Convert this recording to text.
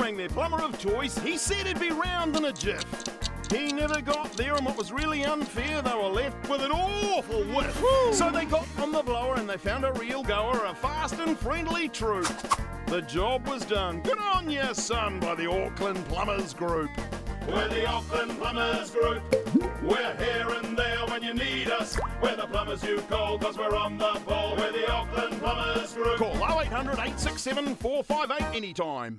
buying their plumber of choice, he said he'd be round in a jiff. He never got there, and what was really unfair, they were left with an awful whiff. Woo! So they got on the blower and they found a real goer, a fast and friendly troop. The job was done. Good on ya, son, by the Auckland Plumbers Group. We're the Auckland Plumbers Group. We're here and there when you need us. We're the plumbers you call, 'cause we're on the ball. We're the Auckland Plumbers Group. Call 0800 867 458 anytime.